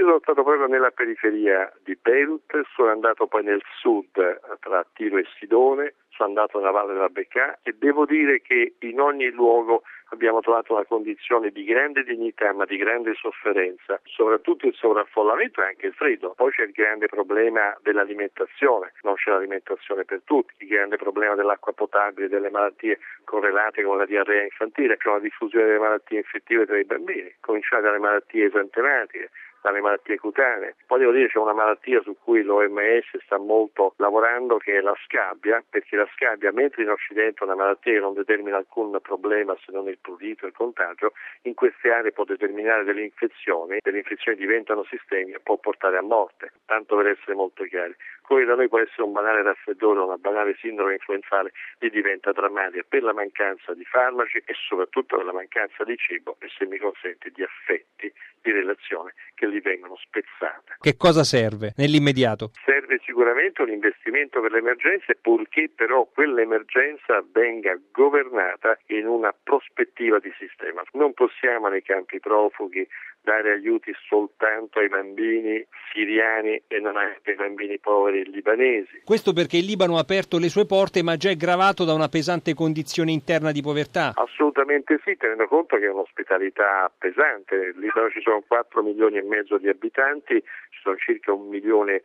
Io sono stato proprio nella periferia di Beirut, sono andato poi nel sud tra Tiro e Sidone, sono andato nella Valle della Bekaa e devo dire che in ogni luogo abbiamo trovato una condizione di grande dignità ma di grande sofferenza, soprattutto il sovraffollamento e anche il freddo. Poi c'è il grande problema dell'alimentazione, non c'è l'alimentazione per tutti, il grande problema dell'acqua potabile, delle malattie correlate con la diarrea infantile, c'è una diffusione delle malattie infettive tra i bambini, cominciare dalle malattie esantematiche, dalle malattie cutanee. Poi devo dire c'è una malattia su cui l'OMS sta molto lavorando, che è la scabbia, perché la scabbia, mentre in Occidente è una malattia che non determina alcun problema se non il prurito e il contagio, in queste aree può determinare delle infezioni diventano sistemi e può portare a morte, tanto per essere molto chiari. Quello da noi può essere un banale raffreddore o una banale sindrome influenzale, lì diventa drammatica per la mancanza di farmaci e soprattutto per la mancanza di cibo e, se mi consente, di affetti, di relazione che lì vengono spezzate. Che cosa serve nell'immediato? Serve sicuramente un investimento per le emergenze, purché però quell'emergenza venga governata in una prospettiva di sistema. Non possiamo nei campi profughi dare aiuti soltanto ai bambini siriani e non anche ai bambini poveri libanesi. Questo perché il Libano ha aperto le sue porte ma già è gravato da una pesante condizione interna di povertà. Assolutamente sì, tenendo conto che è un'ospitalità pesante. Nel Libano ci sono 4 milioni e mezzo di abitanti, ci sono circa 1,6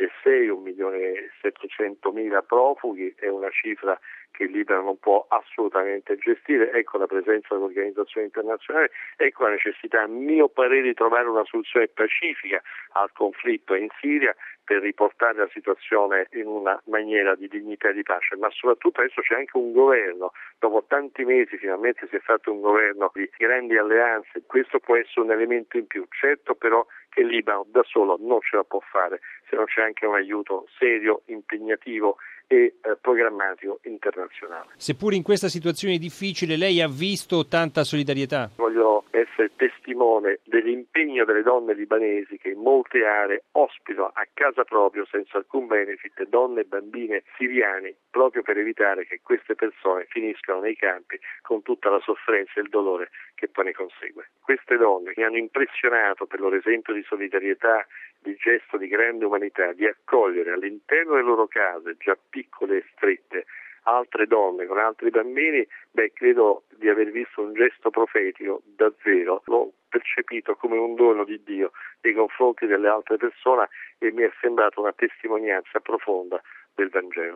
milioni, 1.700.000 profughi, è una cifra che il Libano non può assolutamente gestire. Ecco la presenza dell'organizzazione internazionale, ecco la necessità, a mio parere, di trovare una soluzione pacifica al conflitto in Siria per riportare la situazione in una maniera di dignità e di pace, ma soprattutto adesso c'è anche un governo, dopo tanti mesi finalmente si è fatto un governo di grandi alleanze, questo può essere un elemento in più, certo però che il Libano da solo non ce la può fare se non c'è anche un aiuto serio, impegnativo e programmatico internazionale. Seppur in questa situazione difficile lei ha visto tanta solidarietà. Voglio essere testimone dell'impegno delle donne libanesi che in molte aree ospitano a casa proprio senza alcun benefit donne e bambine siriani, proprio per evitare che queste persone finiscano nei campi con tutta la sofferenza e il dolore che poi ne consegue. Queste donne mi hanno impressionato per loro esempio di solidarietà, di gesto di grande umanità, di accogliere all'interno delle loro case, già piccole e strette, altre donne con altri bambini. Credo di aver visto un gesto profetico davvero, l'ho percepito come un dono di Dio nei confronti delle altre persone e mi è sembrata una testimonianza profonda del Vangelo.